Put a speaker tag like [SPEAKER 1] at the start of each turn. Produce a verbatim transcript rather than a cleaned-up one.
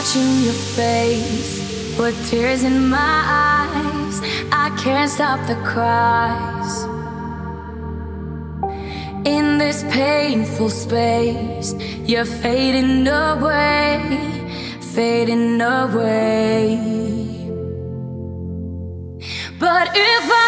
[SPEAKER 1] watching your face with tears in my eyes. I can't stop the cries. In this painful space, you're fading away, fading away. But if I